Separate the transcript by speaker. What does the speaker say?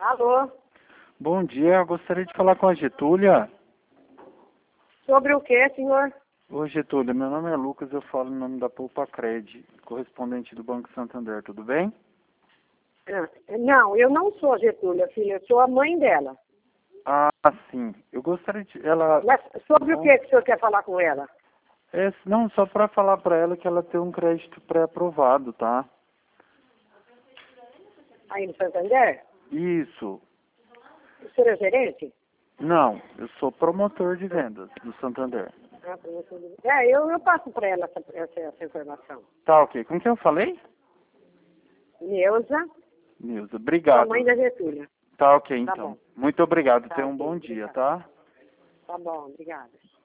Speaker 1: Alô?
Speaker 2: Bom dia, eu gostaria de falar com a Getúlia.
Speaker 1: Sobre o que, senhor?
Speaker 2: Oi, Getúlia, meu nome é Lucas, eu falo em nome da Poupa Cred, correspondente do Banco Santander, tudo bem?
Speaker 1: Não, eu não sou Getúlia, filha, eu sou a mãe dela.
Speaker 2: Ah, sim, eu gostaria de...
Speaker 1: Mas sobre o que o senhor quer falar com ela?
Speaker 2: Não, só para falar para ela que ela tem um crédito pré-aprovado, tá?
Speaker 1: Aí no Santander?
Speaker 2: Isso.
Speaker 1: O senhor é gerente?
Speaker 2: Não, eu sou promotor de vendas do Santander.
Speaker 1: Eu passo para ela essa informação.
Speaker 2: Tá, ok. Com quem eu falei?
Speaker 1: Neuza,
Speaker 2: Nilza,
Speaker 1: sua
Speaker 2: obrigado.
Speaker 1: mãe da Getúlia.
Speaker 2: Tá, ok,
Speaker 1: Tá
Speaker 2: então.
Speaker 1: bom.
Speaker 2: Muito obrigado,
Speaker 1: Tá,
Speaker 2: tenha um
Speaker 1: ok,
Speaker 2: bom dia,
Speaker 1: obrigada.
Speaker 2: tá?
Speaker 1: Tá bom, obrigada.